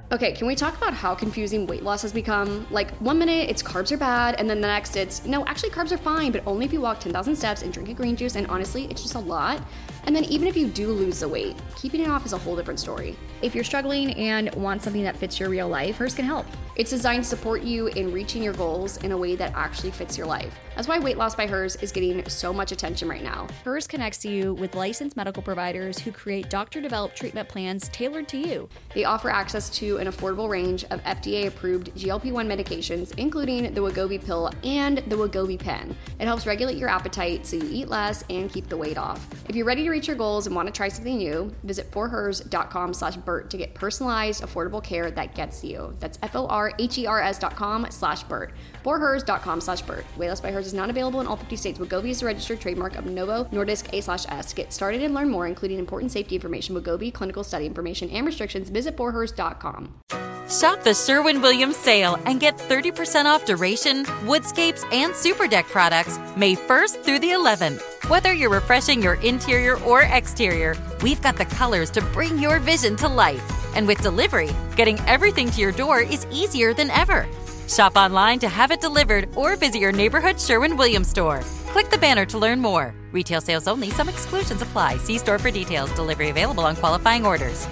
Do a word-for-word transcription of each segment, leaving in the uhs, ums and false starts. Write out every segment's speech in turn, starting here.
Okay, can we talk about how confusing weight loss has become? Like, one minute it's carbs are bad, and then the next it's, no, actually carbs are fine, but only if you walk ten thousand steps and drink a green juice, and honestly, it's just a lot. And then even if you do lose the weight, keeping it off is a whole different story. If you're struggling and want something that fits your real life, Hers can help. It's designed to support you in reaching your goals in a way that actually fits your life. That's why Weight Loss by Hers is getting so much attention right now. Hers connects you with licensed medical providers who create doctor-developed treatment plans tailored to you. They offer access to an affordable range of F D A-approved G L P one medications, including the Wegovy pill and the Wegovy pen. It helps regulate your appetite so you eat less and keep the weight off. If you're ready to reach your goals and want to try something new, visit forhers.com slash Bert to get personalized, affordable care that gets you. That's F-O-R-H-E-R-S dot com slash Bert. forhers.com slash Bert. Weight Loss by Hers is not available in all fifty states. Wegovy is a registered trademark of Novo Nordisk A slash S. To get started and learn more, including important safety information, Wegovy, clinical study information, and restrictions, visit forhers dot com. Shop the Sherwin-Williams sale and get thirty percent off Duration, Woodscapes, and Super Deck products May first through the eleventh. Whether you're refreshing your interior or exterior, we've got the colors to bring your vision to life. And with delivery, getting everything to your door is easier than ever. Shop online to have it delivered or visit your neighborhood Sherwin-Williams store. Click the banner to learn more. Retail sales only. Some exclusions apply. See store for details. Delivery available on qualifying orders.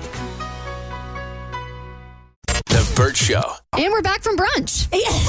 The Bert Show. And we're back from brunch.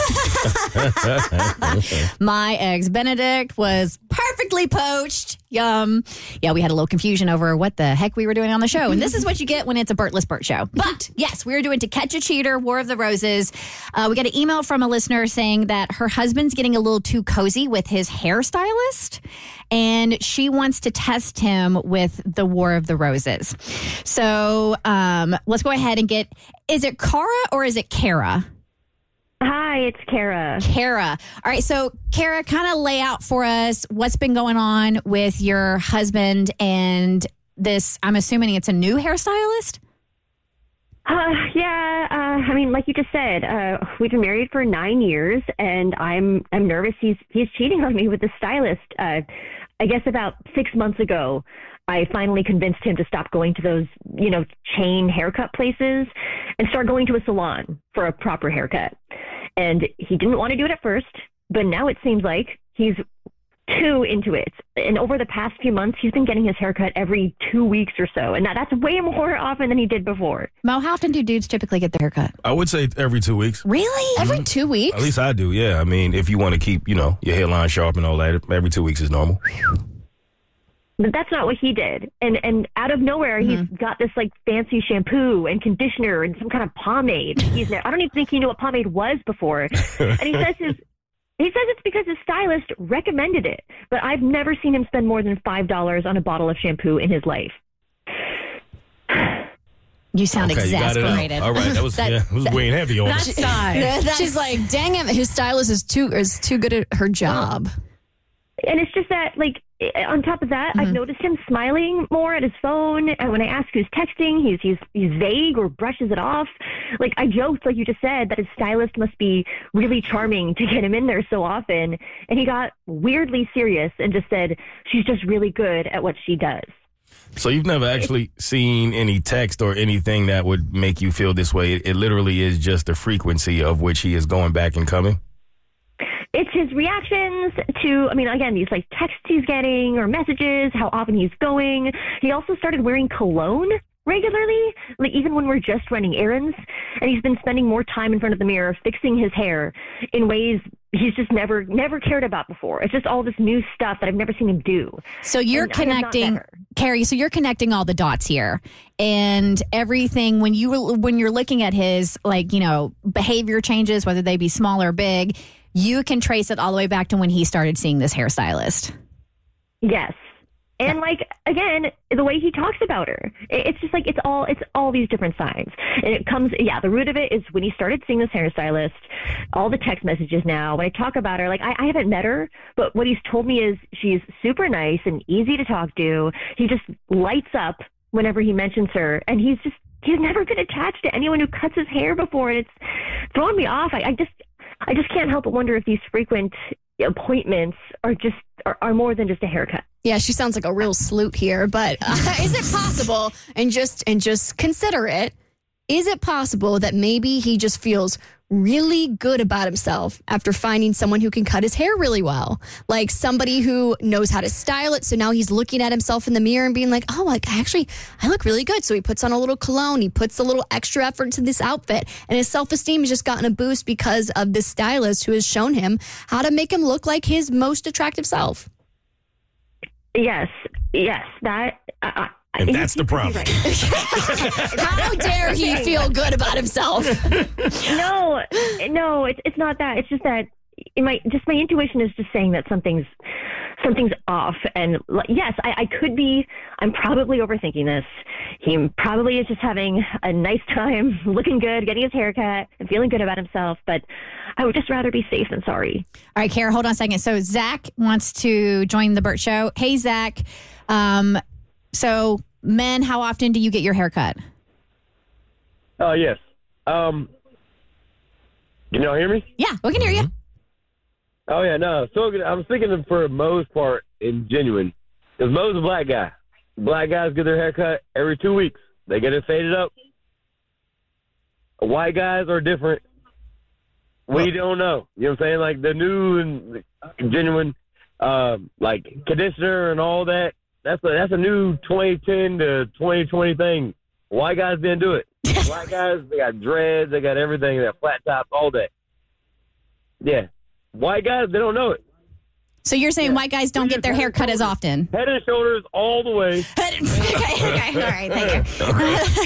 My eggs Benedict was perfectly poached. Yum. Yeah, we had a little confusion over what the heck we were doing on the show. And this is what you get when it's a Bertless Bert show. But yes, we were doing To Catch a Cheater, War of the Roses. Uh, we got an email from a listener saying that her husband's getting a little too cozy with his hairstylist. And she wants to test him with the War of the Roses. So um, let's go ahead and get, is it Cara or is it Kara? Hi, it's Kara. Kara. All right, so Kara, kind of lay out for us what's been going on with your husband and this, I'm assuming it's a new hairstylist? Uh, yeah, uh, I mean, like you just said, uh, we've been married for nine years, and I'm I'm nervous he's he's cheating on me with the stylist. Uh, I guess about six months ago, I finally convinced him to stop going to those, you know, chain haircut places and start going to a salon for a proper haircut. And he didn't want to do it at first, but now it seems like he's too into it. And over the past few months, he's been getting his haircut every two weeks or so. And that, that's way more often than he did before. Mo, how often do dudes typically get their haircut? I would say every two weeks. Really? Every two weeks? At least I do, yeah. I mean, if you want to keep, you know, your hairline sharp and all that, every two weeks is normal. But that's not what he did. And and out of nowhere, mm-hmm. he's got this like fancy shampoo and conditioner and some kind of pomade. He's I don't even think he knew what pomade was before. And he says his he says it's because his stylist recommended it. But I've never seen him spend more than five dollars on a bottle of shampoo in his life. You sound okay, exasperated. You all right, that was that, yeah, it was that, weighing heavy on that's, me. that's, She's like, dang it, his stylist is too is too good at her job. And it's just that, like, on top of that, mm-hmm. I've noticed him smiling more at his phone. And when I ask who's texting, he's he's he's vague or brushes it off. Like, I joked, like you just said, that his stylist must be really charming to get him in there so often. And he got weirdly serious and just said, she's just really good at what she does. So you've never actually seen any text or anything that would make you feel this way. It, it literally is just the frequency of which he is going back and coming. It's his reactions to, I mean, again, these like texts he's getting or messages, how often he's going. He also started wearing cologne regularly, like even when we're just running errands. And he's been spending more time in front of the mirror fixing his hair in ways he's just never, never cared about before. It's just all this new stuff that I've never seen him do. So you're and connecting, Carrie, so you're connecting all the dots here. And everything, when, you, when you're looking at his, like, you know, behavior changes, whether they be small or big, you can trace it all the way back to when he started seeing this hairstylist. Yes. And like, again, the way he talks about her, it's just like, it's all, it's all these different signs. And it comes, yeah, the root of it is when he started seeing this hairstylist, all the text messages now, when I talk about her, like I, I haven't met her, but what he's told me is she's super nice and easy to talk to. He just lights up whenever he mentions her. And he's just, he's never been attached to anyone who cuts his hair before. And it's throwing me off. I, I just, I just can't help but wonder if these frequent appointments are just are, are more than just a haircut. Yeah, she sounds like a real sleut here, but uh, is it possible? And just and just consider it. is it possible that maybe he just feels really good about himself after finding someone who can cut his hair really well? Like somebody who knows how to style it. So now he's looking at himself in the mirror and being like, oh, like I actually, I look really good. So he puts on a little cologne. He puts a little extra effort into this outfit. And his self-esteem has just gotten a boost because of this stylist who has shown him how to make him look like his most attractive self. Yes, yes, that. Uh, And that's the problem. Right. How dare he feel good about himself? No, no, it's it's not that. It's just that in my just my intuition is just saying that something's something's off. And yes, I, I could be. I'm probably overthinking this. He probably is just having a nice time, looking good, getting his hair cut, and feeling good about himself. But I would just rather be safe than sorry. All right, Kara, hold on a second. So Zach wants to join the Burt Show. Hey, Zach. Um, So, men, how often do you get your hair cut? Oh, uh, yes. Um, can y'all hear me? Yeah, we can hear you. Oh, yeah, no. So I'm thinking of, for Mo's part in Genuine, because Mo's a black guy. Black guys get their hair cut every two weeks. They get it faded up. White guys are different. We don't know. You know what I'm saying? Like the new and Genuine, uh, like conditioner and all that. That's a, that's a new twenty ten to twenty twenty thing. White guys didn't do it. Black guys, they got dreads, they got everything, they got flat tops, all that. Yeah. White guys, they don't know it. So you're saying Yeah. white guys don't get their hair cut as often? Head and shoulders all the way. okay, okay, all right, thank you.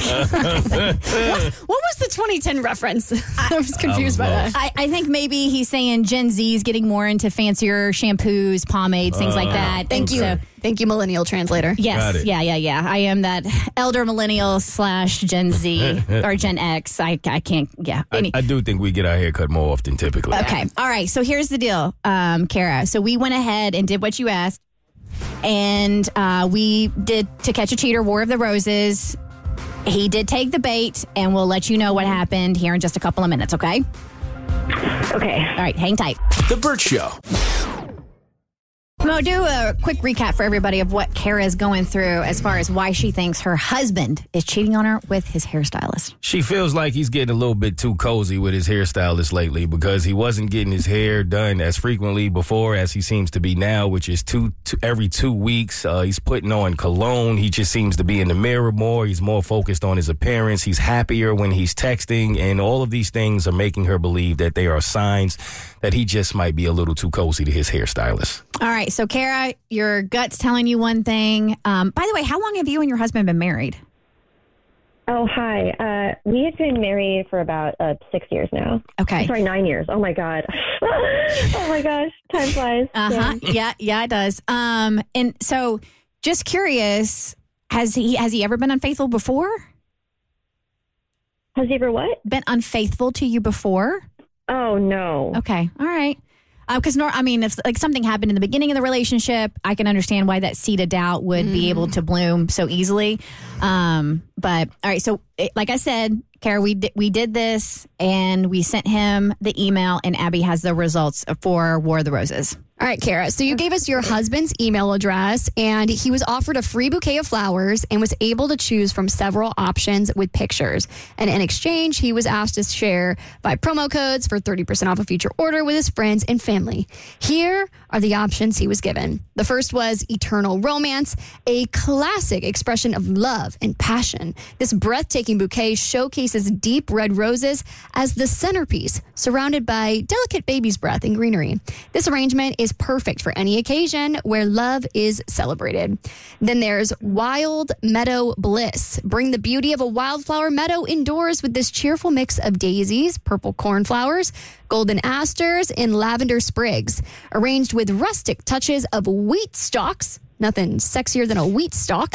what, what was the twenty ten reference? I was confused I was by lost. that. I, I think maybe he's saying Gen Z is getting more into fancier shampoos, pomades, things like that. Thank And you. so- Thank you, millennial translator. Got yes, it. yeah, yeah, yeah. I am that elder millennial slash Gen Z or Gen X. I, I can't, yeah. I, Any- I do think we get our hair cut more often typically. Okay. All right. So here's the deal, um, Kara. So we went ahead and did what you asked. And uh, we did To Catch a Cheater, War of the Roses. He did take the bait, and we'll let you know what happened here in just a couple of minutes, okay? Okay. All right. Hang tight. The Burt Show. Mo, do a quick recap for everybody of what Kara is going through as far as why she thinks her husband is cheating on her with his hairstylist. She feels like he's getting a little bit too cozy with his hairstylist lately because he wasn't getting his hair done as frequently before as he seems to be now, which is two, two every two weeks. Uh, he's putting on cologne. He just seems to be in the mirror more. He's more focused on his appearance. He's happier when he's texting, and all of these things are making her believe that they are signs that he just might be a little too cozy to his hairstylist. All right. So, Kara, your gut's telling you one thing. Um, by the way, how long have you and your husband been married? Oh, hi. Uh, we have been married for about uh, six years now. Okay. Sorry, nine years. Oh, my God. Oh, my gosh. Time flies. Uh-huh. Yeah. Yeah, yeah, it does. Um, and so just curious, has he has he ever been unfaithful before? Has he ever what? Been unfaithful to you before? Oh, no. Okay. All right. Because, uh, nor I mean, if like something happened in the beginning of the relationship, I can understand why that seed of doubt would mm. be able to bloom so easily. Um, but all right, so it, like I said, Kara, we di- we did this and we sent him the email, and Abby has the results for War of the Roses. All right, Kara. So you gave us your husband's email address, and he was offered a free bouquet of flowers and was able to choose from several options with pictures. And in exchange, he was asked to share five promo codes for thirty percent off a future order with his friends and family. Here are the options he was given. The first was Eternal Romance, a classic expression of love and passion. This breathtaking bouquet showcases deep red roses as the centerpiece, surrounded by delicate baby's breath and greenery. This arrangement is perfect for any occasion where love is celebrated. Then there's Wild Meadow Bliss. Bring the beauty of a wildflower meadow indoors with this cheerful mix of daisies, purple cornflowers, golden asters, and lavender sprigs, arranged with rustic touches of wheat stalks. Nothing sexier than a wheat stalk.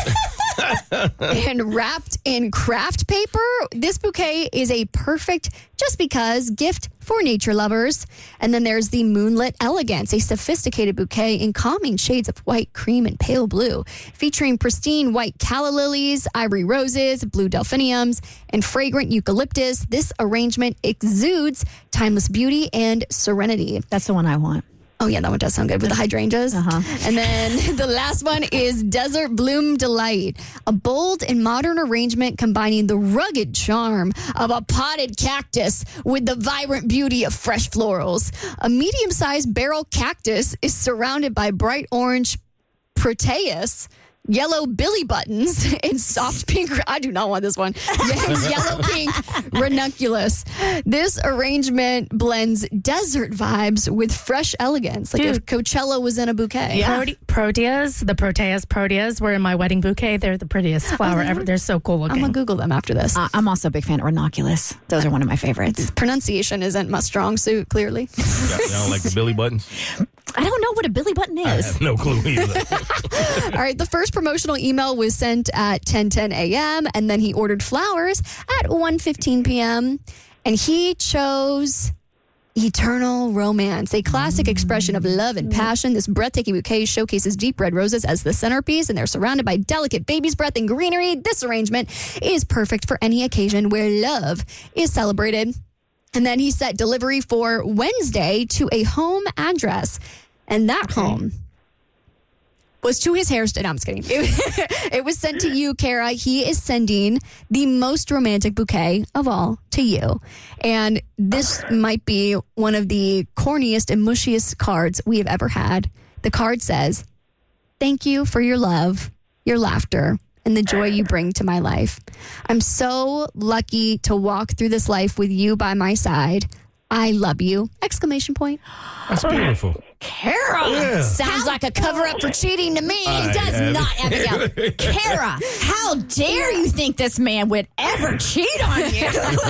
And wrapped in craft paper, this bouquet is a perfect just because gift for nature lovers. And then there's the Moonlit Elegance, a sophisticated bouquet in calming shades of white, cream, and pale blue, featuring pristine white calla lilies, ivory roses, blue delphiniums, and fragrant eucalyptus. This arrangement exudes timeless beauty and serenity. That's the one I want. Oh, yeah, that one does sound good with the hydrangeas. Uh-huh. And then the last one is Desert Bloom Delight, a bold and modern arrangement combining the rugged charm of a potted cactus with the vibrant beauty of fresh florals. A medium-sized barrel cactus is surrounded by bright orange proteus, yellow billy buttons, and soft pink. I do not want this one. Yellow pink ranunculus. This arrangement blends desert vibes with fresh elegance, like Dude. if Coachella was in a bouquet. Yeah. Prote- proteas, the proteas, proteas were in my wedding bouquet. They're the prettiest flower Oh, they ever. They're so cool looking. I'm gonna Google them after this. Uh, I'm also a big fan of ranunculus. Those are one of my favorites. Pronunciation isn't my strong suit, clearly. You don't like the Billy buttons? I don't know what a billy button I is. have no clue either. All right, the first promotional email was sent at ten ten a.m. and then he ordered flowers at one fifteen p.m. and he chose Eternal Romance, a classic expression of love and passion. This breathtaking bouquet showcases deep red roses as the centerpiece, and they're surrounded by delicate baby's breath and greenery. This arrangement is perfect for any occasion where love is celebrated. And then he set delivery for Wednesday to a home address. And that home was to his hairstyle. No, I'm just kidding. It, it was sent to you, Kara. He is sending the most romantic bouquet of all to you. And this might be one of the corniest and mushiest cards we have ever had. The card says, "Thank you for your love, your laughter, and the joy you bring to my life. I'm so lucky to walk through this life with you by my side. I love you!" Exclamation point. That's beautiful. Kara! Yeah. Sounds like a cover-up for cheating to me. It does have not, it. Abigail. Kara, how dare you think this man would ever cheat on you?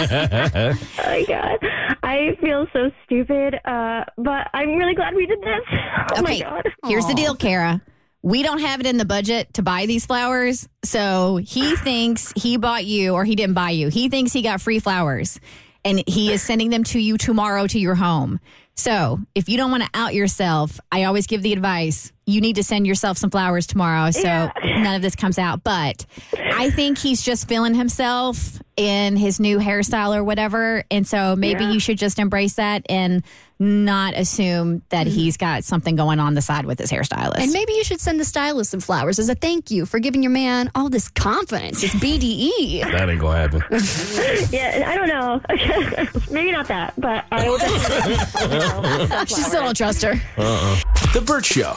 Oh my God. I feel so stupid, uh, but I'm really glad we did this. Oh my Okay, God. here's the deal, Kara. We don't have it in the budget to buy these flowers, so he thinks he bought you, or he didn't buy you. He thinks he got free flowers, and he is sending them to you tomorrow to your home. So if you don't want to out yourself, I always give the advice, you need to send yourself some flowers tomorrow so Yeah. none of this comes out. But I think he's just feeling himself in his new hairstyle or whatever. And so maybe Yeah. you should just embrace that and not assume that he's got something going on the side with his hairstylist. And maybe you should send the stylist some flowers as a thank you for giving your man all this confidence, this B D E. That ain't gonna happen. Yeah, I don't know. Maybe not that, but I will definitely. She still don't trust her. The Burt Show.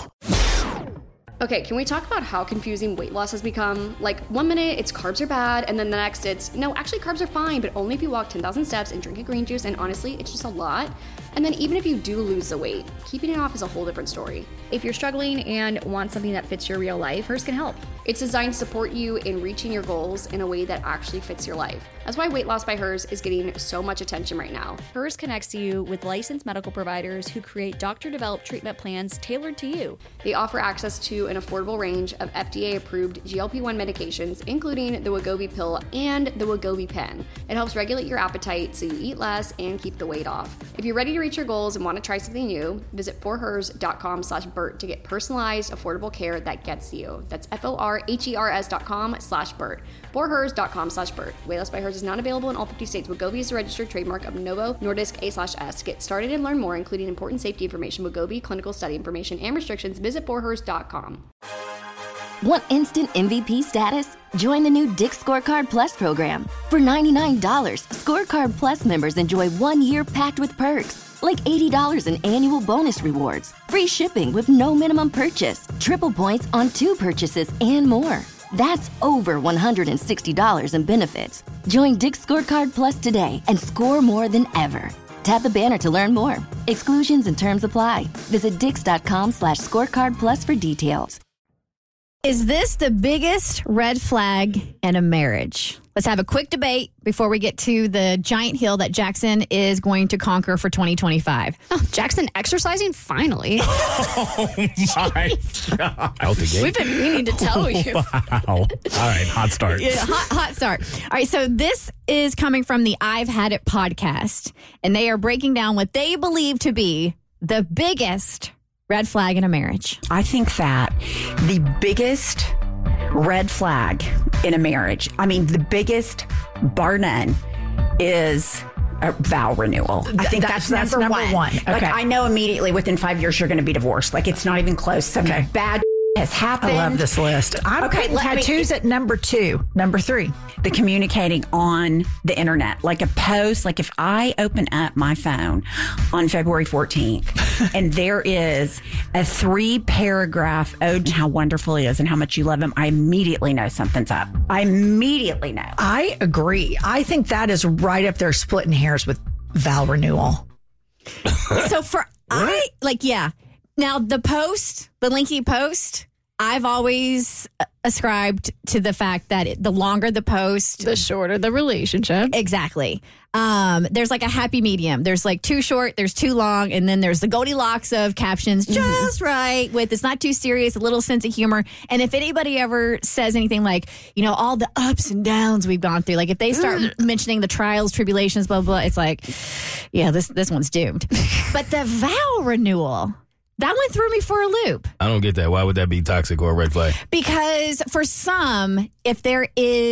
Okay, can we talk about how confusing weight loss has become? Like, one minute it's carbs are bad, and then the next it's, no, actually carbs are fine, but only if you walk ten thousand steps and drink a green juice, and honestly, it's just a lot. And then even if you do lose the weight, keeping it off is a whole different story. If you're struggling and want something that fits your real life, Hers can help. It's designed to support you in reaching your goals in a way that actually fits your life. That's why Weight Loss by Hers is getting so much attention right now. Hers connects you with licensed medical providers who create doctor-developed treatment plans tailored to you. They offer access to an affordable range of F D A-approved G L P one medications, including the Wegovy pill and the Wegovy pen. It helps regulate your appetite so you eat less and keep the weight off. If you're ready to reach your goals and want to try something new, visit forhers.com slash Burt to get personalized, affordable care that gets you. That's F-O-R-H-E-R-S dot com slash Burt. forhers.com slash Burt. Weight Loss by Hers is not available in all fifty states. Wegovy is a registered trademark of Novo Nordisk A slash S. To get started and learn more, including important safety information, Wegovy, clinical study information, and restrictions, visit forhers dot com. Want instant M V P status? Join the new Dick's Scorecard Plus program. For ninety-nine dollars, Scorecard Plus members enjoy one year packed with perks, like eighty dollars in annual bonus rewards, free shipping with no minimum purchase, triple points on two purchases, and more. That's over one hundred sixty dollars in benefits. Join Dick's Scorecard Plus today and score more than ever. Tap the banner to learn more. Exclusions and terms apply. Visit dix.com slash scorecard plus for details. Is this the biggest red flag in a marriage? Let's have a quick debate before we get to the giant hill that Jackson is going to conquer for twenty twenty-five. Oh, Jackson exercising? Finally. Oh, my God. Out the gate. We've been meaning to tell you. Wow. All right, hot start. Yeah, hot, hot start. All right, so this is coming from the I've Had It podcast, and they are breaking down what they believe to be the biggest red flag in a marriage. I think that the biggest red flag in a marriage, I mean, the biggest, bar none, is a vow renewal. I think That's- that's, that's number, number one. Like, Okay. I know immediately within five years you're going to be divorced. Like, it's not even close. Some Okay. bad has happened. I love this list. I'm Okay, putting let me- tattoos at number two. Number three. The communicating on the internet, like a post, like if I open up my phone on February fourteenth and there is a three paragraph ode to how wonderful he is and how much you love him, I immediately know something's up. I immediately know. I agree. I think that is right up there splitting hairs with vow renewal. So for I like yeah. Now the post, the linky post, I've always ascribed to the fact that it, the longer the post, The shorter the relationship. exactly. Um, there's like a happy medium. There's like too short, there's too long, and then there's the Goldilocks of captions, just right with it's not too serious, a little sense of humor. And if anybody ever says anything like, you know, all the ups and downs we've gone through, like if they start mentioning the trials, tribulations, blah blah, it's like, yeah, this this one's doomed. But the vow renewal. That one threw me for a loop I don't get that. Why would that be toxic or a red flag? because for some, if there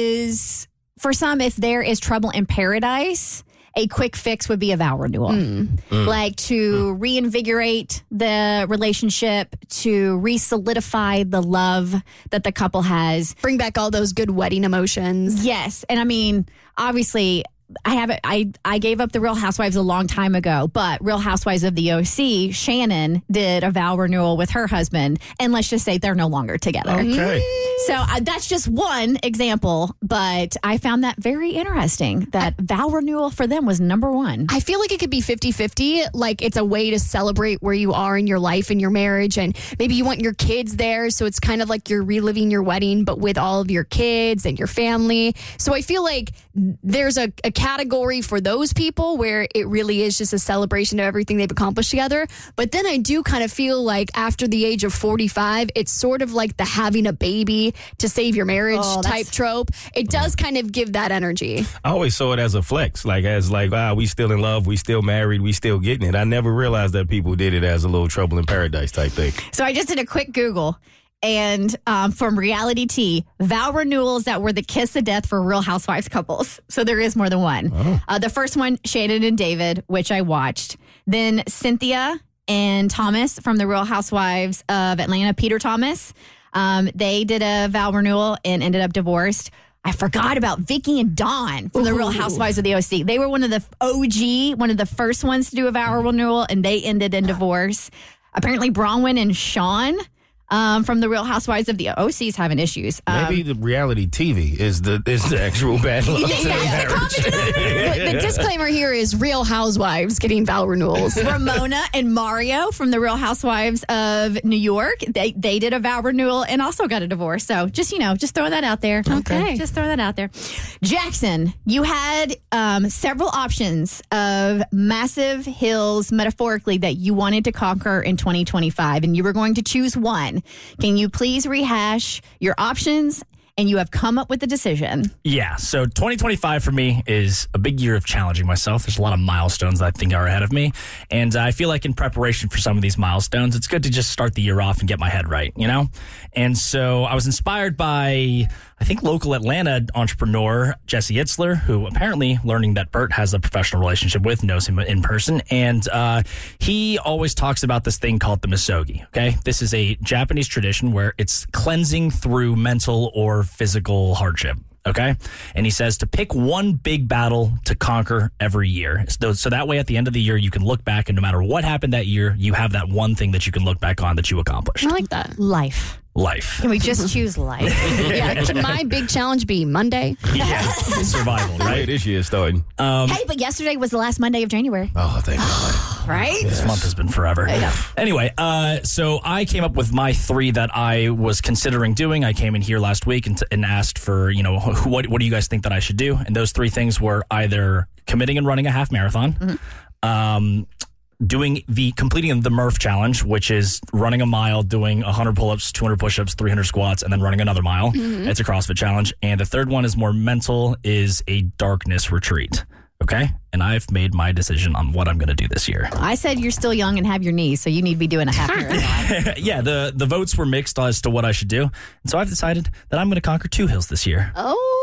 is, for some, if there is trouble in paradise, a quick fix would be a vow renewal. Like to reinvigorate the relationship, to re-solidify the love that the couple has. Bring back all those good wedding emotions. Yes. And I mean, obviously, I haven't. I I gave up the Real Housewives a long time ago, but Real Housewives of the O C, Shannon did a vow renewal with her husband, and let's just say they're no longer together. Okay. So uh, that's just one example, but I found that very interesting. That vow renewal for them was number one. I feel like it could be fifty-fifty. Like it's a way to celebrate where you are in your life and your marriage. And maybe you want your kids there. So it's kind of like you're reliving your wedding, but with all of your kids and your family. So I feel like there's a, a category for those people where it really is just a celebration of everything they've accomplished together. But then I do kind of feel like after the age of forty-five, it's sort of like the having a baby to save your marriage Oh, that's- type trope. It does kind of give that energy. I always saw it as a flex, like as like, ah, we still in love, we still married, we still getting it. I never realized that people did it as a little trouble in paradise type thing. So I just did a quick Google. And um, from Reality T, vow renewals that were the kiss of death for Real Housewives couples. So there is more than one. Oh. Uh, the first one, Shannon and David, which I watched. Then Cynthia and Thomas from the Real Housewives of Atlanta, Peter Thomas. Um, they did a vow renewal and ended up divorced. I forgot about Vicky and Dawn from the Real Housewives of the O C. They were one of the O G, one of the first ones to do a vow renewal, and they ended in divorce. Apparently, Bronwyn and Sean um, from the Real Housewives of the O C's having issues. Um, Maybe the reality T V is the is the actual bad luck. You to think the that's the marriage. the, the disclaimer here is Real Housewives getting vow renewals. Ramona and Mario from the Real Housewives of New York. They they did a vow renewal and also got a divorce. So just, you know, just throwing that out there. Okay. Just throw that out there. Jackson, you had um, several options of massive hills, metaphorically, that you wanted to conquer in twenty twenty-five, and you were going to choose one. Can you please rehash your options? And you have come up with a decision. Yeah, so twenty twenty-five for me is a big year of challenging myself. There's a lot of milestones that I think are ahead of me. And I feel like in preparation for some of these milestones, it's good to just start the year off and get my head right, you know? And so I was inspired by, I think, local Atlanta entrepreneur Jesse Itzler, who apparently, learning that Bert has a professional relationship with, knows him in person. And uh, he always talks about this thing called the misogi, okay? This is a Japanese tradition where it's cleansing through mental or physical hardship. Okay. And he says to pick one big battle to conquer every year. So, so that way at the end of the year, you can look back and no matter what happened that year, you have that one thing that you can look back on that you accomplished. I like that. Life. Life. Can we just choose life? Yeah, can my big challenge be Monday? Yeah. Survival, Right, right? this year is starting. Um, Hey, but yesterday was the last Monday of January, Oh, thank God. right? This month has been forever. I know. Anyway, uh, so I came up with my three that I was considering doing. I came in here last week and, t- and asked for, you know, wh- what what do you guys think that I should do? And those three things were either committing and running a half marathon, Mm-hmm. um, doing the completing the Murph challenge, which is running a mile, doing one hundred pull-ups, two hundred push-ups, three hundred squats, and then running another mile. Mm-hmm. It's a CrossFit challenge. And the third one is more mental, is a darkness retreat. Okay? And I've made my decision on what I'm going to do this year. I said you're still young and have your knees, so you need to be doing a half marathon. Yeah, the, the votes were mixed as to what I should do. And so I've decided that I'm going to conquer two hills this year. Oh,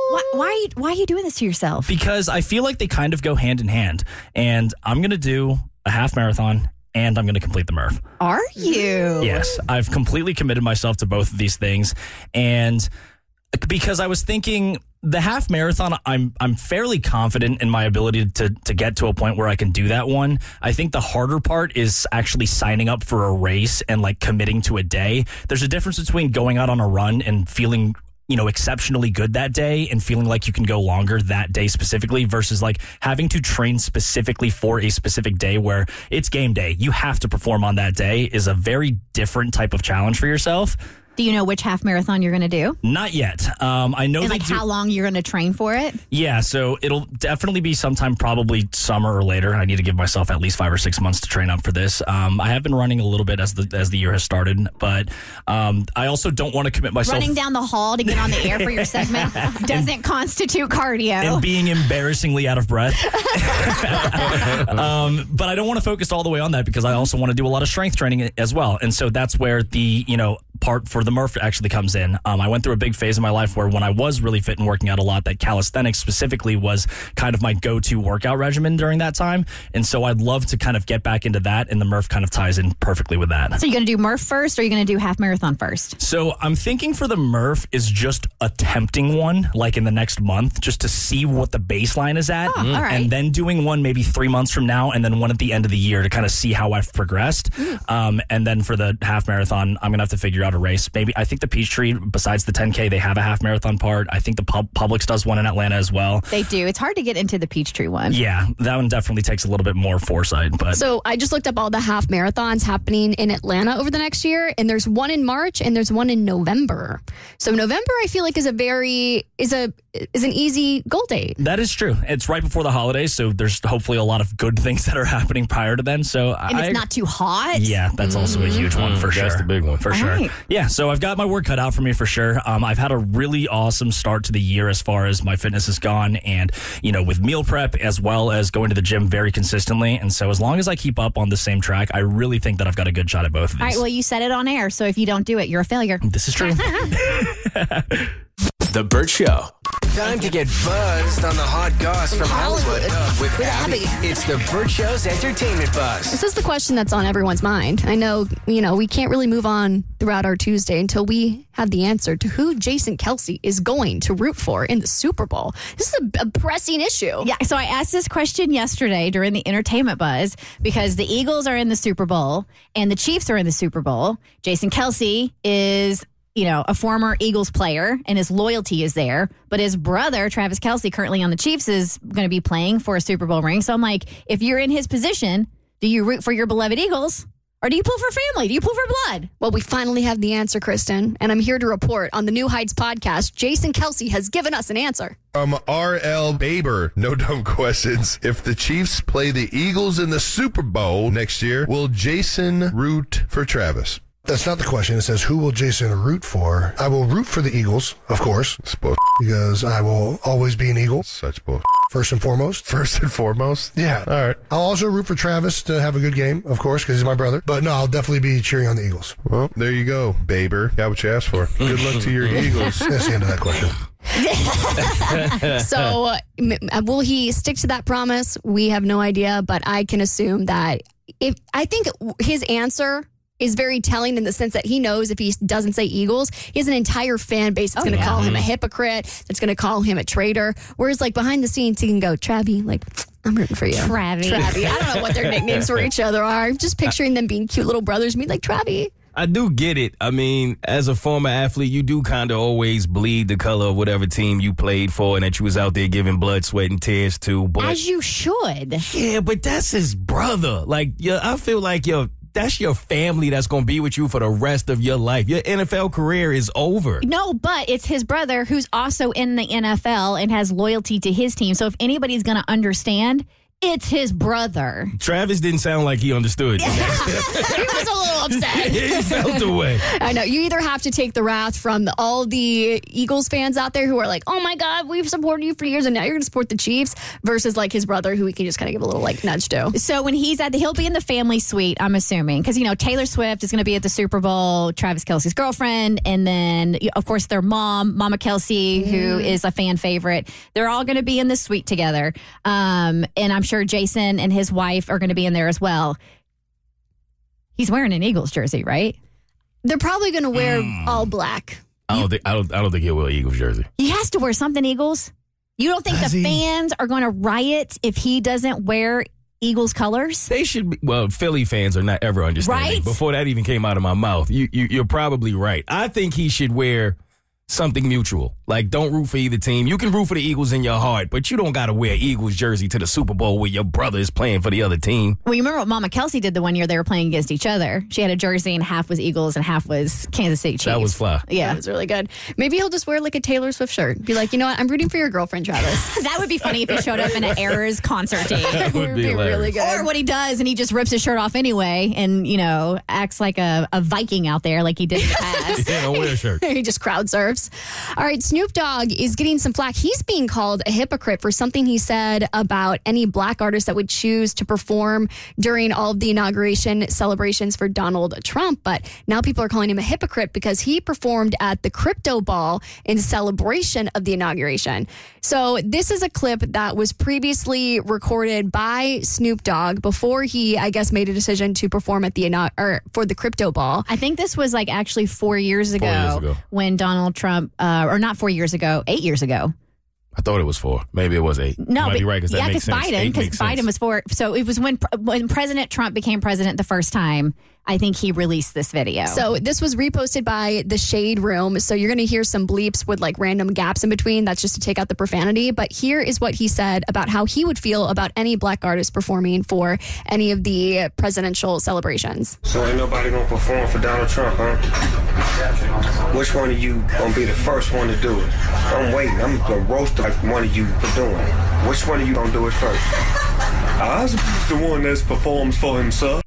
Why, why, are you, why are you doing this to yourself? Because I feel like they kind of go hand in hand. And I'm going to do a half marathon and I'm going to complete the Murph. Are you? Yes. I've completely committed myself to both of these things. And because I was thinking the half marathon, I'm I'm fairly confident in my ability to to get to a point where I can do that one. I think the harder part is actually signing up for a race and like committing to a day. There's a difference between going out on a run and feeling, you know, exceptionally good that day and feeling like you can go longer that day specifically versus like having to train specifically for a specific day where it's game day. You have to perform on that day is a very different type of challenge for yourself. Do you know which half marathon you're going to do? Not yet. Um, I know and they like do- how long you're going to train for it? Yeah, so it'll definitely be sometime probably summer or later. I need to give myself at least five or six months to train up for this. Um, I have been running a little bit as the as the year has started, but um, I also don't want to commit myself. Running down the hall to get on the air for your segment doesn't and, constitute cardio. And being embarrassingly out of breath. um, but I don't want to focus all the way on that because I also want to do a lot of strength training as well. And so that's where the, you know, part for the Murph actually comes in. Um, I went through a big phase in my life where when I was really fit and working out a lot, that calisthenics specifically was kind of my go-to workout regimen during that time. And so I'd love to kind of get back into that, and the Murph kind of ties in perfectly with that. So you're going to do Murph first, or are you going to do half marathon first? So I'm thinking for the Murph is just attempting one like in the next month just to see what the baseline is at. Oh, all right. And then doing one maybe three months from now and then one at the end of the year to kind of see how I've progressed. Mm. Um, and then for the half marathon, I'm going to have to figure out a race. Maybe I think the Peachtree, besides the ten K, they have a half marathon part. I think the Pub- Publix does one in Atlanta as well. They do. It's hard to get into the Peachtree one. Yeah, that one definitely takes a little bit more foresight. But So I just looked up all the half marathons happening in Atlanta over the next year, and there's one in March and there's one in November. So November, I feel like is a very is a is an easy goal date. That is true. It's right before the holidays, so there's hopefully a lot of good things that are happening prior to then. So and I, it's not too hot. Yeah, that's mm-hmm. also a huge one for mm, sure. That's the big one for all sure. Right. Yeah, so I've got my work cut out for me for sure. Um, I've had a really awesome start to the year as far as my fitness has gone, and you know, with meal prep as well as going to the gym very consistently. And so as long as I keep up on the same track, I really think that I've got a good shot at both of these. All right. Well, you said it on air, so if you don't do it, you're a failure. This is true. The Burt Show. Time to get buzzed on the hot goss from Hollywood, Hollywood with, with Abby. Abby. It's the Burt Show's entertainment buzz. This is the question that's on everyone's mind. I know, you know, we can't really move on throughout our Tuesday until we have the answer to who Jason Kelce is going to root for in the Super Bowl. This is a, a pressing issue. Yeah, so I asked this question yesterday during the entertainment buzz because the Eagles are in the Super Bowl and the Chiefs are in the Super Bowl. Jason Kelce is, you know, a former Eagles player, and his loyalty is there. But his brother, Travis Kelce, currently on the Chiefs, is going to be playing for a Super Bowl ring. So I'm like, if you're in his position, do you root for your beloved Eagles? Or do you pull for family? Do you pull for blood? Well, we finally have the answer, Kristen. And I'm here to report on the New Heights podcast, Jason Kelce has given us an answer. Um, R L Baber, no dumb questions. If the Chiefs play the Eagles in the Super Bowl next year, will Jason root for Travis? That's not the question. It says, who will Jason root for? I will root for the Eagles, of course. Suppose. Because I will always be an Eagle. Such bull. First and foremost. First and foremost? Yeah. All right. I'll also root for Travis to have a good game, of course, because he's my brother. But no, I'll definitely be cheering on the Eagles. Well, there you go, Baber. Got what you asked for. Good luck to your Eagles. That's the end of that question. So uh, will he stick to that promise? We have no idea, but I can assume that if I think his answer is very telling in the sense that he knows if he doesn't say Eagles, he has an entire fan base that's oh, going to yeah. call him a hypocrite, that's going to call him a traitor. Whereas, like, behind the scenes, he can go, Travie, like, I'm rooting for you. Travie. Travie. I don't know what their nicknames for each other are. I'm just picturing them being cute little brothers, me like Travie. I do get it. I mean, as a former athlete, you do kind of always bleed the color of whatever team you played for and that you was out there giving blood, sweat, and tears to. But as you should. Yeah, but that's his brother. Like, yeah, I feel like you're that's your family that's going to be with you for the rest of your life. Your N F L career is over. No, but it's his brother who's also in the N F L and has loyalty to his team. So if anybody's going to understand, It's his brother. Travis didn't sound like he understood. He was a little upset. He felt away. I know. You either have to take the wrath from the, all the Eagles fans out there who are like, oh my God, we've supported you for years and now you're going to support the Chiefs, versus like his brother who he can just kind of give a little like nudge to. So when he's at the, he'll be in the family suite, I'm assuming, because, you know, Taylor Swift is going to be at the Super Bowl, Travis Kelce's girlfriend, and then, of course, their mom, Mama Kelce, mm. who is a fan favorite. They're all going to be in the suite together. Um, and I'm sure Jason and his wife are going to be in there as well. He's wearing an Eagles jersey, right? They're probably going to wear mm. all black. I don't think I don't I don't think he'll wear an Eagles jersey. He has to wear something Eagles. You don't think Has the he? fans are going to riot if he doesn't wear Eagles colors? They should be. Well, Philly fans are not ever understanding. Right? Before that even came out of my mouth, you, you you're probably right. I think he should wear something mutual. Like, don't root for either team. You can root for the Eagles in your heart, but you don't got to wear Eagles jersey to the Super Bowl where your brother is playing for the other team. Well, you remember what Mama Kelce did the one year they were playing against each other? She had a jersey and half was Eagles and half was Kansas City Chiefs. That was fly. Yeah. That was really good. Maybe he'll just wear like a Taylor Swift shirt. Be like, you know what? I'm rooting for your girlfriend, Travis. That would be funny if he showed up in an Errors concert team. That would be, be really good. Or what he does and he just rips his shirt off anyway and, you know, acts like a, a Viking out there like he did in the past. Yeah, don't wear a shirt. He just crowd surfs. All right, Snoop Dogg is getting some flack. He's being called a hypocrite for something he said about any black artists that would choose to perform during all of the inauguration celebrations for Donald Trump. But now people are calling him a hypocrite because he performed at the Crypto Ball in celebration of the inauguration. So this is a clip that was previously recorded by Snoop Dogg before he, I guess, made a decision to perform at the or for the Crypto Ball. I think this was like actually four years ago, four years ago. when Donald Trump, uh, or not four years ago, eight years ago. I thought it was four. Maybe it was eight. No, you might but, be right because that yeah, makes sense. Biden, because Biden sense. was four. So it was when when President Trump became president the first time. I think he released this video. So this was reposted by the Shade Room. So you're going to hear some bleeps with like random gaps in between. That's just to take out the profanity. But here is what he said about how he would feel about any black artist performing for any of the presidential celebrations. So ain't nobody going to perform for Donald Trump, huh? Which one of you going to be the first one to do it? I'm waiting. I'm going to roast like one of you for doing it. Which one of you going to do it first? I was the one that performs for himself.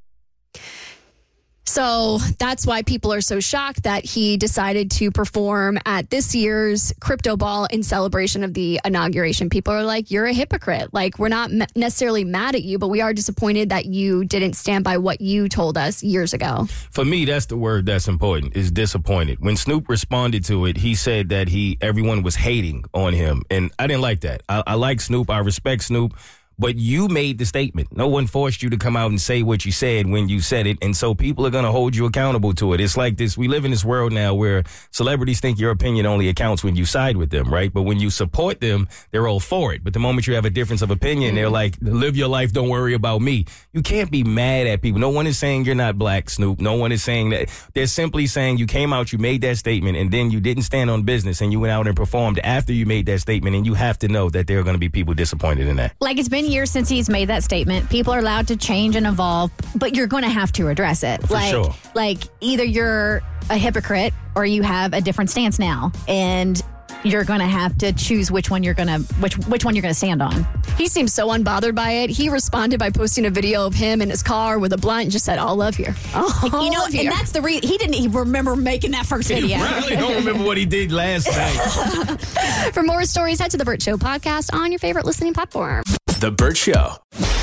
So that's why people are so shocked that he decided to perform at this year's Crypto Ball in celebration of the inauguration. People are like, you're a hypocrite. Like, we're not necessarily mad at you, but we are disappointed that you didn't stand by what you told us years ago. For me, that's the word that's important, is disappointed. When Snoop responded to it, he said that he everyone was hating on him. And I didn't like that. I, I like Snoop. I respect Snoop. But you made the statement. No one forced you to come out and say what you said when you said it. And so people are going to hold you accountable to it. It's like this. We live in this world now where celebrities think your opinion only accounts when you side with them, right? But when you support them, they're all for it. But the moment you have a difference of opinion, mm-hmm. they're like, live your life. Don't worry about me. You can't be mad at people. No one is saying you're not black, Snoop. No one is saying that. They're simply saying you came out, you made that statement, and then you didn't stand on business and you went out and performed after you made that statement. And you have to know that there are going to be people disappointed in that. Like, it's been years since he's made that statement. People are allowed to change and evolve, but you're going to have to address it. For like, sure. like either you're a hypocrite or you have a different stance now, and you're going to have to choose which one you're going to which which one you're going to stand on. He seems so unbothered by it. He responded by posting a video of him in his car with a blunt and just said, "All love here." All you know, love and here. that's the reason he didn't even remember making that first video. He really don't remember what he did last night. For more stories, head to the Burt Show podcast on your favorite listening platform. The Burt Show.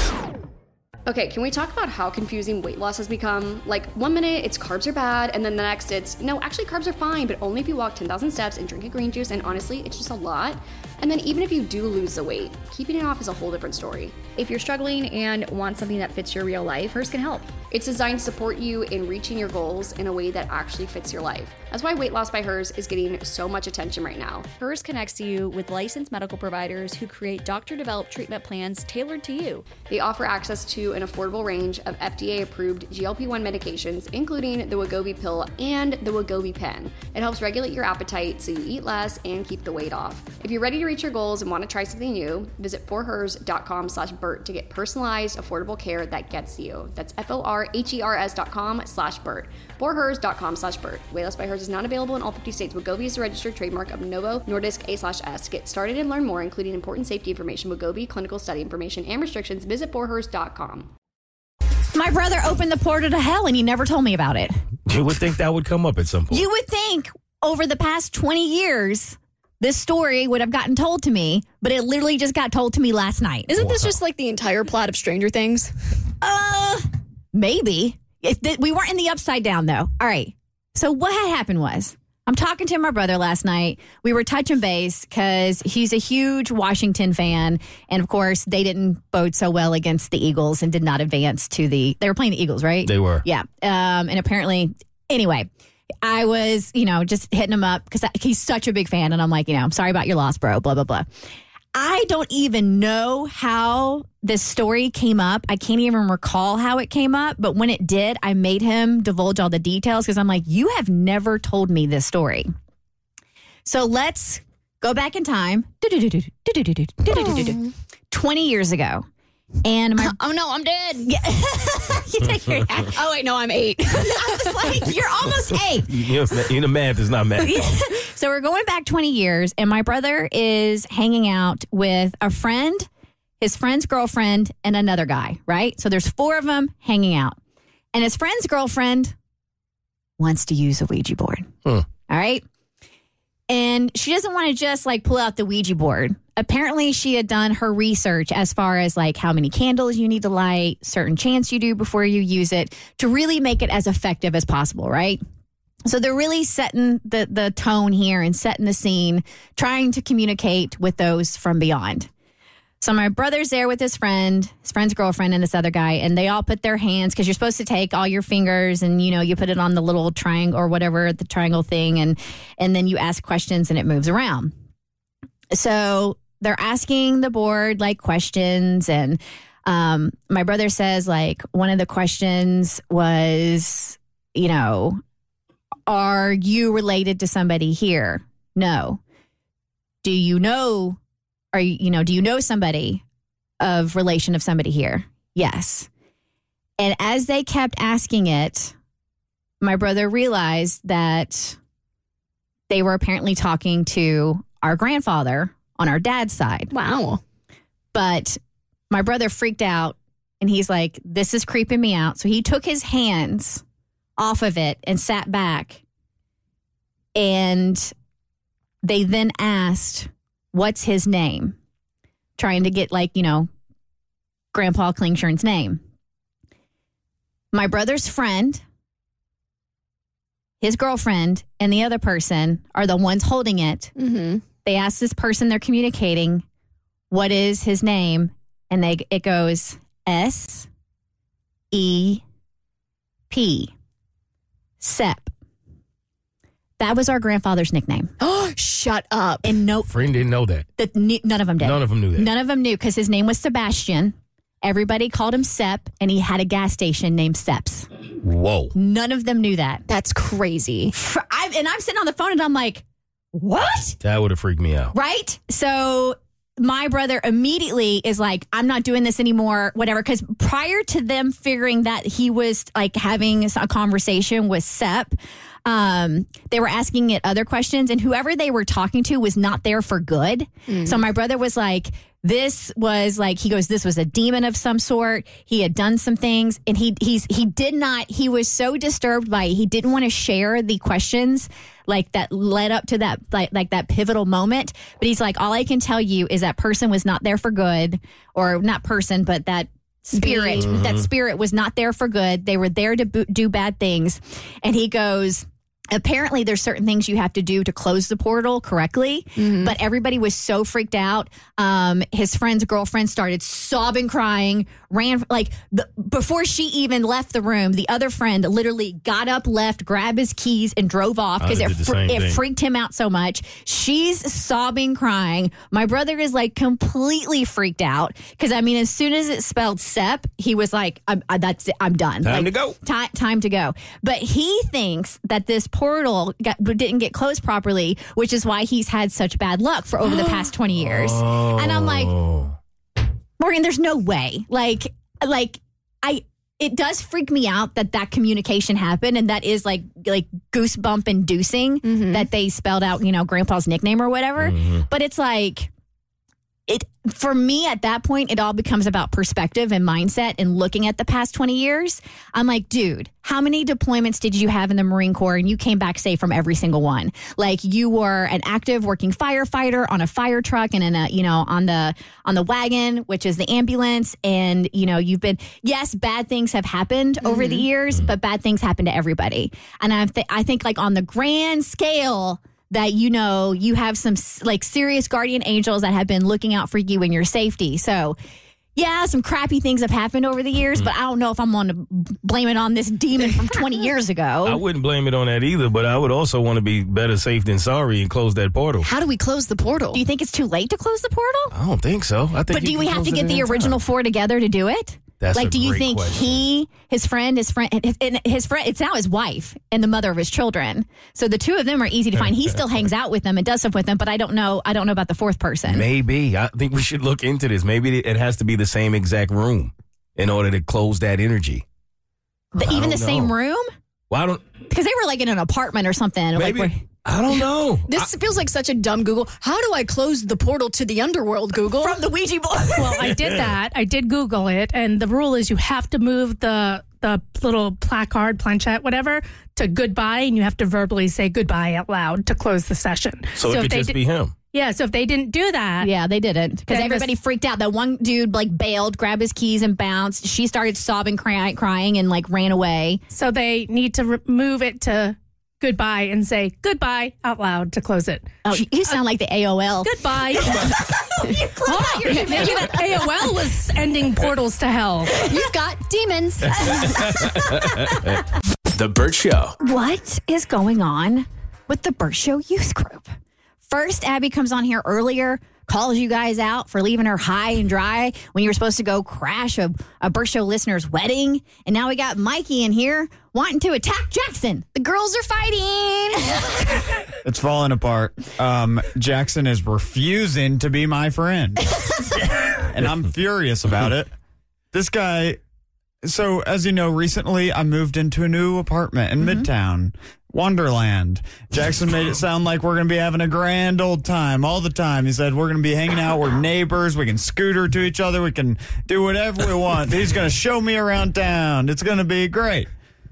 Okay, can we talk about how confusing weight loss has become? Like, one minute it's carbs are bad, and then the next it's, no, actually carbs are fine, but only if you walk ten thousand steps and drink a green juice, and honestly, it's just a lot. And then even if you do lose the weight, keeping it off is a whole different story. If you're struggling and want something that fits your real life, Hers can help. It's designed to support you in reaching your goals in a way that actually fits your life. That's why Weight Loss by Hers is getting so much attention right now. Hers connects you with licensed medical providers who create doctor-developed treatment plans tailored to you. They offer access to an affordable range of F D A-approved G L P one medications, including the Wegovy pill and the Wegovy pen. It helps regulate your appetite so you eat less and keep the weight off. If you're ready to reach your goals and want to try something new, visit forhers.com slash Bert to get personalized, affordable care that gets you. That's F-O-R-H-E-R-S dot com slash Bert. forhers.com slash Bert. Wayless by Hers is not available in all fifty states. Wegovy is a registered trademark of Novo Nordisk A slash S. Get started and learn more, including important safety information, Wegovy, clinical study information, and restrictions. Visit forhers dot com. My brother opened the portal to hell and he never told me about it. You would think that would come up at some point. You would think over the past twenty years, this story would have gotten told to me, but it literally just got told to me last night. Isn't this just like the entire plot of Stranger Things? Uh, maybe. It, th- we weren't in the upside down, though. All right. So what had happened was, I'm talking to my brother last night. We were touching base because he's a huge Washington fan. And of course, they didn't bode so well against the Eagles and did not advance to the, they were playing the Eagles, right? They were. Yeah. Um, and apparently, anyway, I was, you know, just hitting him up because he's such a big fan. And I'm like, you know, I'm sorry about your loss, bro, blah, blah, blah. I don't even know how this story came up. I can't even recall how it came up. But when it did, I made him divulge all the details because I'm like, you have never told me this story. So let's go back in time. twenty years ago. And my oh no, I'm dead. Yeah. You take your hat. Oh wait, no, I'm eight. I was like, you're almost eight. You know, you know math is not math. So we're going back twenty years, and my brother is hanging out with a friend, his friend's girlfriend, and another guy, right? So there's four of them hanging out. And his friend's girlfriend wants to use a Ouija board. Hmm. All right? And she doesn't want to just like pull out the Ouija board. Apparently, she had done her research as far as like how many candles you need to light, certain chants you do before you use it to really make it as effective as possible, right? So they're really setting the, the tone here and setting the scene, trying to communicate with those from beyond. So my brother's there with his friend, his friend's girlfriend, and this other guy, and they all put their hands, because you're supposed to take all your fingers and, you know, you put it on the little triangle or whatever, the triangle thing, and and then you ask questions and it moves around. So they're asking the board, like, questions, and um, my brother says, like, one of the questions was, you know, are you related to somebody here? No. Do you know... Are you, you know, do you know somebody of relation of somebody here? Yes. And as they kept asking it, my brother realized that they were apparently talking to our grandfather on our dad's side. Wow. But my brother freaked out and he's like, this is creeping me out. So he took his hands off of it and sat back. And they then asked, what's his name? Trying to get, like, you know, Grandpa Klingshirn's name. My brother's friend, his girlfriend, and the other person are the ones holding it. Mm-hmm. They ask this person they're communicating, what is his name? And they it goes S E P. Sep. That was our grandfather's nickname. Oh, shut up. And no, Friend didn't know that. that n- none of them did. None of them knew that. None of them knew because his name was Sebastian. Everybody called him Sep, and he had a gas station named Sep's. Whoa. None of them knew that. That's crazy. For, I, and I'm sitting on the phone, and I'm like, what? That would have freaked me out. Right? So my brother immediately is like, I'm not doing this anymore, whatever. Because prior to them figuring that he was like having a conversation with Sep, um, they were asking it other questions, and whoever they were talking to was not there for good. Mm. So my brother was like, this was like, he goes, this was a demon of some sort. He had done some things, and he he's he did not, he was so disturbed by it. He didn't want to share the questions like that led up to that, like, like that pivotal moment. But he's like, all I can tell you is that person was not there for good, or not person, but that spirit, Mm-hmm. that spirit was not there for good. They were there to bo- do bad things. And he goes, apparently there's certain things you have to do to close the portal correctly, Mm-hmm. but everybody was so freaked out. Um, his friend's girlfriend started sobbing, crying, ran, like the, before she even left the room, the other friend literally got up, left, grabbed his keys and drove off because it, fr- it freaked him out so much. She's sobbing, crying. My brother is like completely freaked out because, I mean, as soon as it spelled Sep, he was like, I'm, I, that's it, I'm done. Time like, to go. Ti- time to go. But he thinks that this portal got, didn't get closed properly, which is why he's had such bad luck for over the past twenty years. Oh. And I'm like, Morgan, there's no way. Like, like I. It does freak me out that that communication happened, and that is like like goosebump inducing Mm-hmm. that they spelled out, you know, Grandpa's nickname or whatever. Mm-hmm. But it's like it for me at that point, it all becomes about perspective and mindset and looking at the past twenty years. I'm like, dude, how many deployments did you have in the Marine Corps and you came back safe from every single one? Like you were an active working firefighter on a fire truck and in a, you know, on the on the wagon, which is the ambulance. And, you know, you've been, yes, bad things have happened mm-hmm. over the years, but bad things happen to everybody. And I, th- I think like on the grand scale, that, you know, you have some like serious guardian angels that have been looking out for you and your safety. So, yeah, some crappy things have happened over the years, mm. but I don't know if I'm going to blame it on this demon from twenty years ago. I wouldn't blame it on that either, but I would also want to be better safe than sorry and close that portal. How do we close the portal? Do you think it's too late to close the portal? I don't think so. I think But do we have to get the original four together to do it? That's like, a do you great think question. he, his friend, his friend, his, and his friend, it's now his wife and the mother of his children. So the two of them are easy to find. He still hangs out with them and does stuff with them, but I don't know. I don't know about the fourth person. Maybe. I think we should look into this. Maybe it has to be the same exact room in order to close that energy. The, I even the don't same know. room? Well, I don't. Because they were like in an apartment or something. Maybe. Like where, I don't know. This feels like such a dumb Google. How do I close the portal to the underworld, Google? From the Ouija board. Well, I did that. I did Google it, and the rule is you have to move the the little placard, planchette, whatever, to goodbye, and you have to verbally say goodbye out loud to close the session. So, it if could they just did- be him. Yeah, so if they didn't do that, Yeah, they didn't. Because Then everybody this- freaked out. That one dude like bailed, grabbed his keys and bounced. She started sobbing, cry- crying, and like ran away. so they need to re- move it to goodbye and say goodbye out loud to close it. Oh, you sound like the A O L. Goodbye. Hold on, you're- Maybe that A O L was ending portals to hell. You've got demons. The Burt Show. What is going on with the Burt Show youth group? First, Abby comes on here earlier, calls you guys out for leaving her high and dry when you were supposed to go crash a, a Burt Show listener's wedding. And now we got Mikey in here wanting to attack Jackson. The girls are fighting. It's falling apart. Um, Jackson is refusing to be my friend. And I'm furious about it. This guy, so as you know, recently I moved into a new apartment in Mm-hmm. Midtown, Wonderland. Jackson made it sound like we're going to be having a grand old time all the time. He said, we're going to be hanging out, we're neighbors, we can scooter to each other, we can do whatever we want. He's going to show me around town. It's going to be great.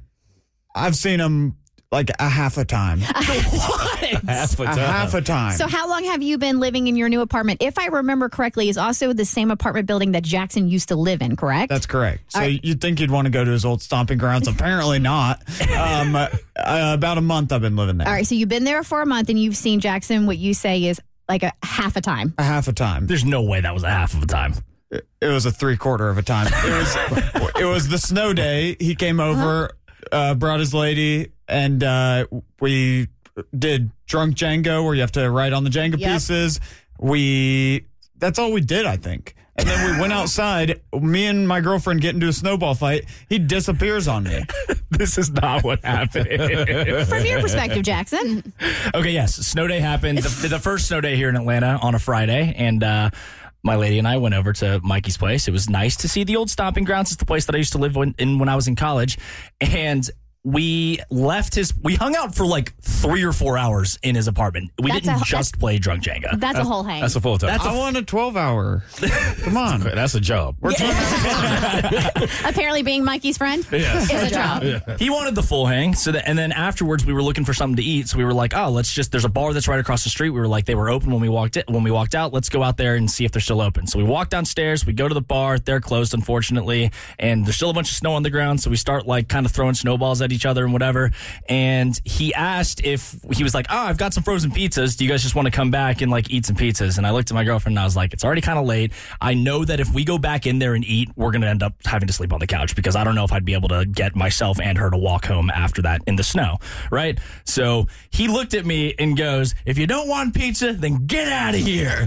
I've seen him like a half a time. What? Half a A time. half a time. So how long have you been living in your new apartment? If I remember correctly, it's also the same apartment building that Jackson used to live in, correct? That's correct. So All right. you'd think you'd want to go to his old stomping grounds. Apparently not. Um, uh, about a month I've been living there. All right, so you've been there for a month and you've seen Jackson, what you say is like a half a time. A half a time. There's no way that was a half of a time. It, it was a three quarter of a time. It was it was the snow day. He came over, uh, brought his lady, and uh, we did drunk Django, where you have to write on the Jenga Yep. pieces. We that's all we did, I think. And then we went outside. Me and my girlfriend get into a snowball fight. He disappears on me. This is not what happened. From your perspective, Jackson. Okay, yes. Snow day happened. The, the first snow day here in Atlanta on a Friday. And uh, my lady and I went over to Mikey's place. It was nice to see the old stomping grounds. It's the place that I used to live in, in when I was in college. And we left his, we hung out for like three or four hours in his apartment. We That's didn't a- just play drunk Jenga. That's a whole hang. That's a full time. That's a I want a twelve hour. Come on. That's a job. We're talking Apparently being Mikey's friend Yes. is a job. He wanted the full hang. So that, and then afterwards we were looking for something to eat. So we were like, oh, let's just, there's a bar that's right across the street. We were like, they were open when we walked in, when we walked out. Let's go out there and see if they're still open. So we walk downstairs, we go to the bar. They're closed, unfortunately. And there's still a bunch of snow on the ground. So we start like kind of throwing snowballs at each other and whatever. And he asked if, he was like, oh, I've got some frozen pizzas. Do you guys just want to come back and like eat some pizzas? And I looked at my girlfriend and I was like, it's already kind of late. I know that if we go back in there and eat, we're going to end up having to sleep on the couch because I don't know if I'd be able to get myself and her to walk home after that in the snow. Right. So he looked at me and goes, if you don't want pizza, then get out of here.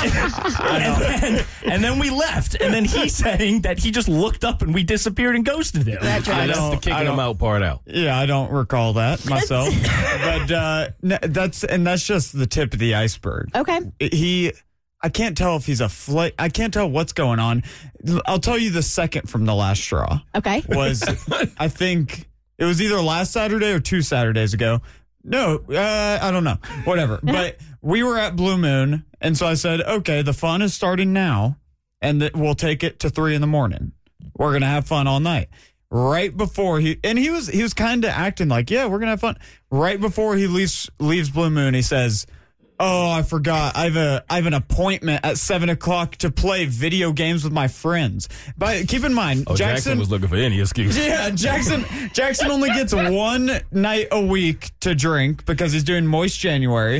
and, then, and then we left. And then he's saying that he just looked up and we disappeared and ghosted him. That's I the don't- kicking I him don't- out part out. Yeah, I don't recall that myself. but uh, n- that's and that's just the tip of the iceberg. Okay. He, I can't tell if he's a flight. I can't tell what's going on. I'll tell you the second from the last straw. Okay. Was I think it was either last Saturday or two Saturdays ago. No, uh, I don't know. Whatever. But we were at Blue Moon, and so I said, okay, the fun is starting now, and th- we'll take it to three in the morning. We're gonna have fun all night. Right before he and he was he was kind of acting like, yeah, we're gonna have fun. Right before he leaves leaves Blue Moon, he says, "Oh, I forgot. I have a I have an appointment at seven o'clock to play video games with my friends." But keep in mind, Oh, Jackson, Jackson was looking for any excuse. Yeah, Jackson Jackson only gets one night a week to drink because he's doing Moist January,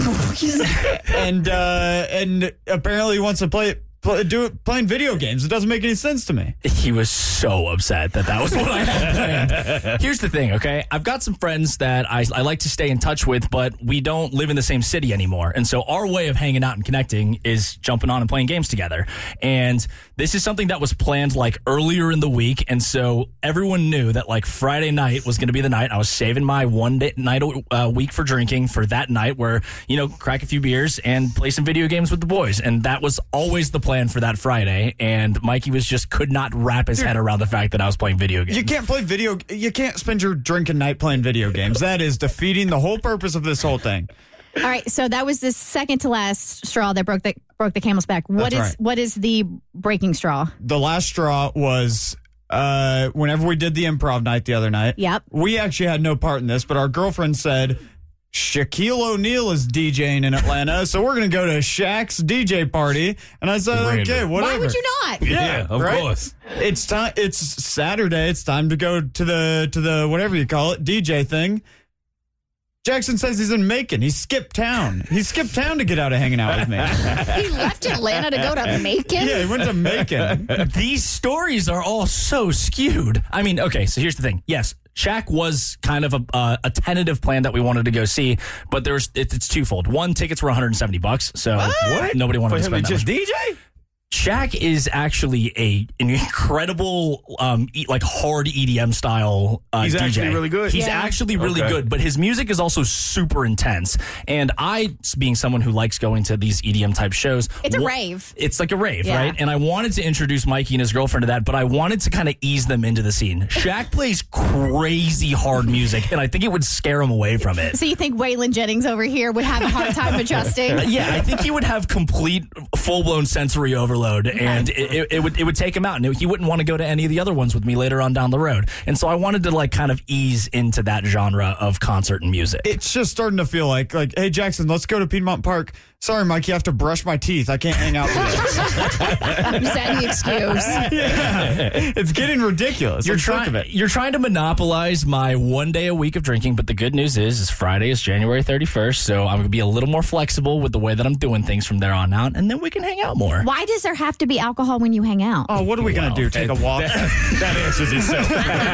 and uh, and apparently he wants to play. Play, do it playing video games. It doesn't make any sense to me. He was so upset that that was what I had planned. Here's the thing, okay? I've got some friends that I, I like to stay in touch with, but we don't live in the same city anymore. And so our way of hanging out and connecting is jumping on and playing games together. And this is something that was planned like earlier in the week. And so everyone knew that like Friday night was going to be the night. I was saving my one day, night a uh, week for drinking for that night where, you know, crack a few beers and play some video games with the boys. And that was always the plan for that Friday, and Mikey was just could not wrap his Dude, head around the fact that I was playing video games. You can't play video. You can't spend your drinking night playing video games. That is defeating the whole purpose of this whole thing. All right, so that was the second to last straw that broke the broke the camel's back. What That's is right. what is the breaking straw? The last straw was uh, whenever we did the improv night the other night. Yep. We actually had no part in this, but our girlfriend said Shaquille O'Neal is DJing in Atlanta, so we're going to go to Shaq's D J party. And I said, Random. okay, whatever. Why would you not? Yeah, of right? course. It's time. It's Saturday. It's time to go to the to the whatever you call it D J thing. Jackson says he's in Macon. He skipped town. He skipped town to get out of hanging out with me. He left Atlanta to go to Macon? Yeah, he went to Macon. These stories are all so skewed. I mean, okay, so here's the thing. Yes, Shaq was kind of a uh, a tentative plan that we wanted to go see, but there's it, it's twofold. One, tickets were one hundred seventy bucks, so What? nobody wanted For to him spend to that just much. D J? Shaq is actually a an incredible, um, e- like hard E D M style uh, He's D J. actually really good? He's Yeah. actually really Okay. good, but his music is also super intense. And I, being someone who likes going to these E D M type shows, It's a wa- rave. It's like a rave, Yeah. right? And I wanted to introduce Mikey and his girlfriend to that, but I wanted to kind of ease them into the scene. Shaq plays crazy hard music, and I think it would scare him away from it. So you think Waylon Jennings over here would have a hard time adjusting? Uh, yeah, I think he would have complete, full blown sensory overload, and it, it, it would it would take him out, and he wouldn't want to go to any of the other ones with me later on down the road. And so I wanted to like kind of ease into that genre of concert and music. It's just starting to feel like, like, hey, Jackson, let's go to Piedmont Park. Sorry, Mike, you have to brush my teeth. I can't hang out today. Use any excuse. Yeah. It's getting ridiculous. You're I'm sick trying. of it. You're trying to monopolize my one day a week of drinking, but the good news is, is Friday is January thirty-first, so I'm going to be a little more flexible with the way that I'm doing things from there on out, and then we can hang out more. Why does there have to be alcohol when you hang out? Oh, what are we going to do? Take a walk? That, that answers itself.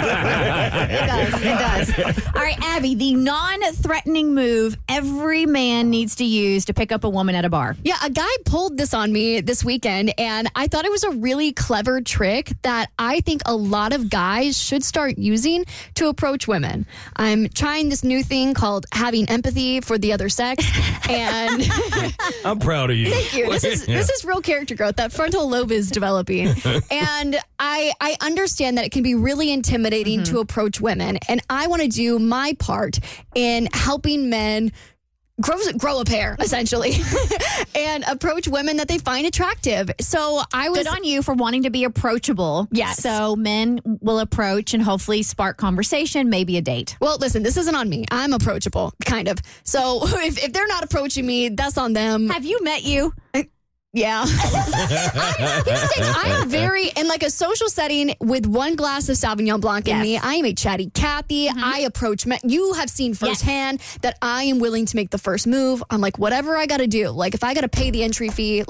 It does. It does. All right, Abby, the non-threatening move every man needs to use to pick up a woman at a bar. Yeah, a guy pulled this on me this weekend, and I thought it was a really clever trick that I think a lot of guys should start using to approach women. I'm trying this new thing called having empathy for the other sex, and I'm proud of you. thank you. This is this is real character growth. That frontal lobe is developing, and I I understand that it can be really intimidating to approach women, and I want to do my part in helping men grow grow a pair, essentially, and approach women that they find attractive. So I was Good on you for wanting to be approachable. Yes. So men will approach and hopefully spark conversation, maybe a date. Well, listen, this isn't on me. I'm approachable, kind of. So if, if they're not approaching me, that's on them. Have you met you? Yeah. I, here's the thing. I am very, in like a social setting with one glass of Sauvignon Blanc in Yes. me, I am a chatty Cathy. I approach men. You have seen firsthand that I am willing to make the first move on like whatever I got to do. Like if I got to pay the entry fee, like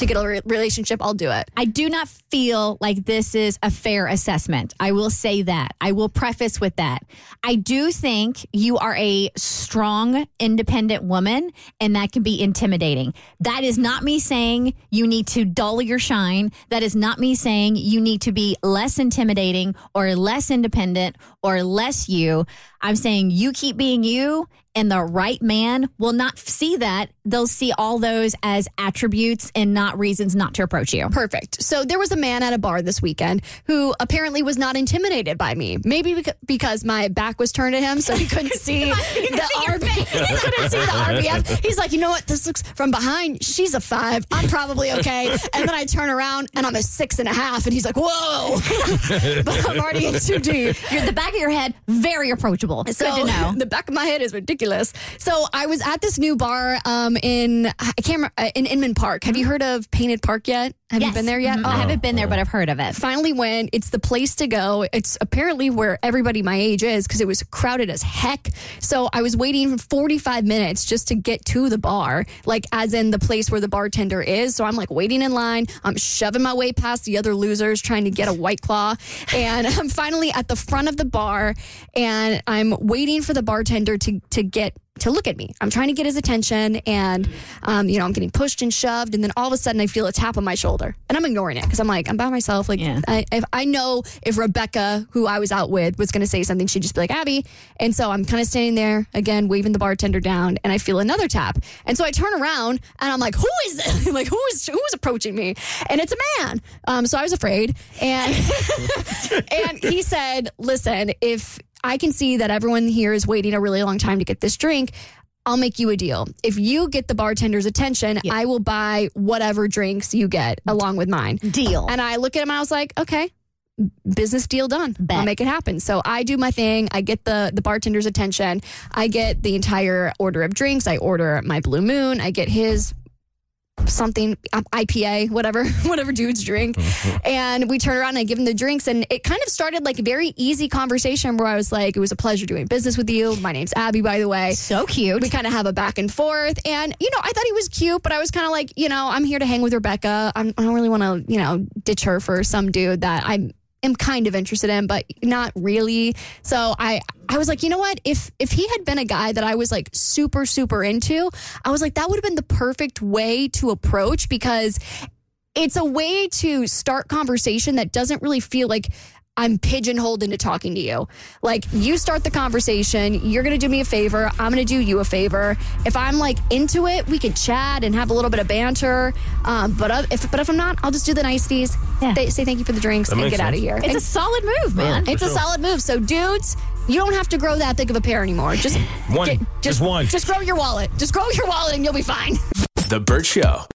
to get a re- relationship, I'll do it. I do not feel like this is a fair assessment. I will say that. I will preface with that. I do think you are a strong, independent woman, and that can be intimidating. That is not me saying you need to dull your shine. That is not me saying you need to be less intimidating or less independent or less you. I'm saying you keep being you, and the right man will not see that. They'll see all those as attributes and not reasons not to approach you. Perfect. So there was a man at a bar this weekend who apparently was not intimidated by me. Maybe beca- because my back was turned to him, so he couldn't see the R B F. He couldn't see the R B F. He's like, you know what? This looks from behind. She's a five. I'm probably okay. And then I turn around and I'm a six and a half. And he's like, whoa. But I'm already in too deep. You're the back of your head, very approachable. So Good to know. The back of my head is ridiculous. So I was at this new bar um, in I can't remember, uh, in Inman Park. Have you heard of Painted Park yet? Have Yes. you been there yet? Mhm. I haven't been there, but I've heard of it. Finally went. It's the place to go. It's apparently where everybody my age is because it was crowded as heck. So I was waiting for forty-five minutes just to get to the bar, like as in the place where the bartender is. So I'm like waiting in line. I'm shoving my way past the other losers trying to get a White Claw. And I'm finally at the front of the bar and I'm waiting for the bartender to, to get to look at me. I'm trying to get his attention and, um, you know, I'm getting pushed and shoved. And then all of a sudden I feel a tap on my shoulder and I'm ignoring it because I'm like, I'm by myself. Like, Yeah. I, if I know if Rebecca, who I was out with, was going to say something, she'd just be like, Abby. And so I'm kind of standing there again, waving the bartender down and I feel another tap. And so I turn around and I'm like, who is this? like, who is, who is approaching me? And it's a man. Um, so I was afraid. And, and he said, listen, if I can see that everyone here is waiting a really long time to get this drink, I'll make you a deal. If you get the bartender's attention, yeah. I will buy whatever drinks you get along with mine. Deal. And I look at him and I was like, okay, business deal done. Bet. I'll make it happen. So I do my thing. I get the, the bartender's attention. I get the entire order of drinks. I order my Blue Moon. I get his something I P A, whatever, whatever dudes drink. And we turn around and I give him the drinks. And it kind of started like a very easy conversation where I was like, it was a pleasure doing business with you. My name's Abby, by the way. So cute. We kind of have a back and forth. And, you know, I thought he was cute, but I was kind of like, you know, I'm here to hang with Rebecca. I'm, I don't really want to, you know, ditch her for some dude that I'm, am kind of interested in, but not really. So I, I was like, you know what? If if he had been a guy that I was like super, super into, I was like, that would have been the perfect way to approach because it's a way to start conversation that doesn't really feel like I'm pigeonholed into talking to you. Like, you start the conversation, you're going to do me a favor, I'm going to do you a favor. If I'm like into it, we can chat and have a little bit of banter. Um, but uh, if but if I'm not, I'll just do the niceties, yeah. They, say thank you for the drinks, That and makes get out of sense. here. It's And a solid move, man. it's a sure. solid move. So, dudes, you don't have to grow that big of a pair anymore. Just One. get- Just one. Just grow your wallet. Just grow your wallet, and you'll be fine. The Burt Show.